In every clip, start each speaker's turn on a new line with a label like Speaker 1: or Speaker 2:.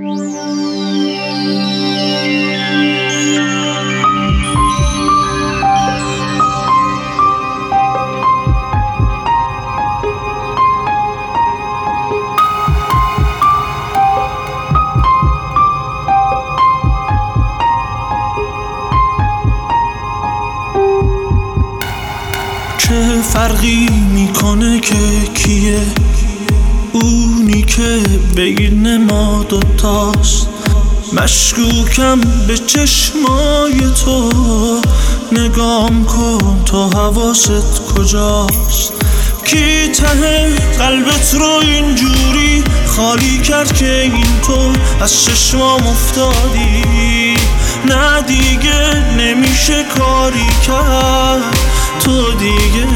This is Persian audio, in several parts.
Speaker 1: چه فرقی میکنه که کیه اونی که بین ما دوتاست؟ مشکوکم به چشمای تو، نگام کن تو حواست کجاست؟ کی ته قلبت رو اینجوری خالی کرد که این تو از چشمام افتادی؟ نه دیگه نمیشه کاری کرد، تو دیگه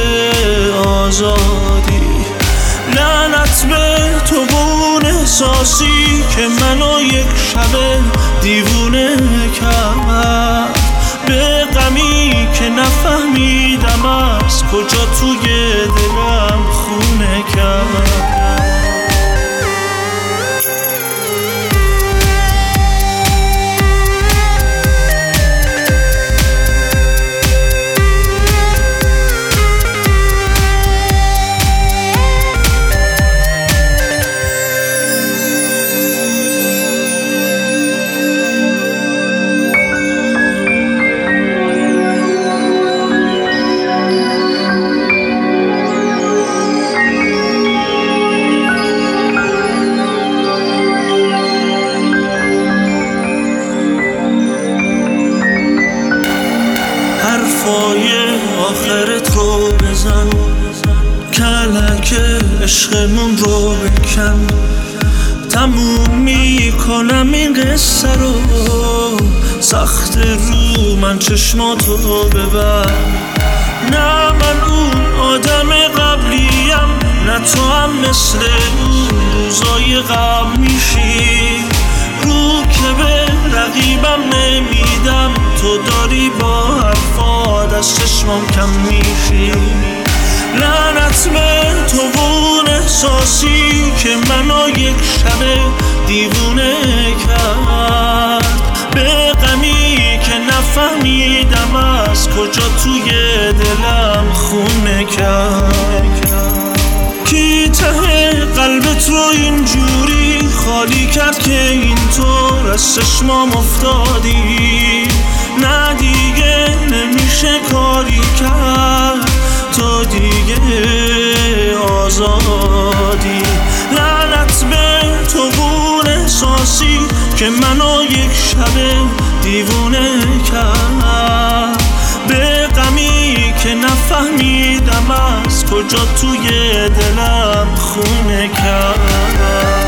Speaker 1: آزادی. لعنت به تو و اون احساسی که منو یک شب دیوونه کرد، به غمی که نفهمیدم از کجا توی دلم خونه کرد. حرفای آخرت رو بزن، کلک عشقمون رو بکن، تموم میکنم این قصه رو. سخت رو من چشماتو ببر، نه من اون آدم قبلیم، نه تو هم مثل اون روزای قبل میشی. رو که به رقیبم نمیدم، تو داری با حرفات از چشمام کم میشی. لعنت به تو و اون احساسی که منو یک شب دیوونه کرد، به غمی که نفهمیدم از کجا توی دلم خونه کرد. کی ته قلبت رو اینجوری خالی کرد که اینطور از چشمام افتادی؟ نه دیگه نمیشه کاری کرد، تو دیگه آزادی. لعنت به تو و اون احساسی که منو یک شب دیوونه کرد، به غمی که نفهمیدم از کجا توی دلم خونه کرد.